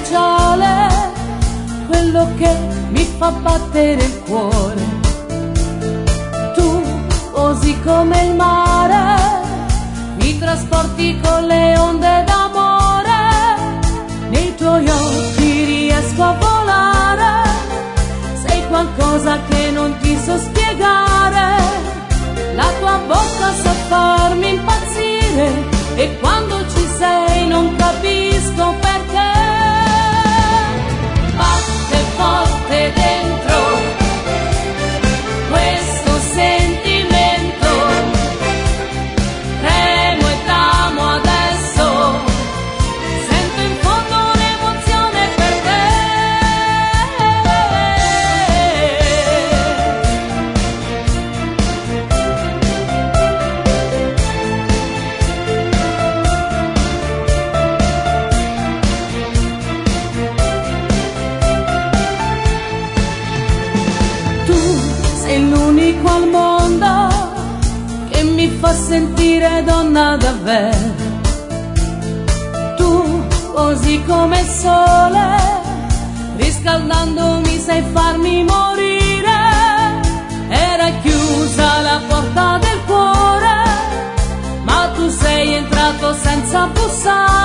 speciale, quello che mi fa battere il cuore. Tu, così come il mare, mi trasporti con le onde d'amore. Nei tuoi occhi riesco a volare, sei qualcosa che non ti so spiegare. La tua bocca sa farmi impazzire e quando ci sei non capisco perché. Batte forte dentro questo sentimento, tremo e t'amo adesso, sento in fondo un'emozione per te. Sei l'unico al mondo che mi fa sentire donna davvero. Tu, così come il sole, riscaldandomi sai farmi morire. Era chiusa la porta del cuore, ma tu sei entrato senza bussare.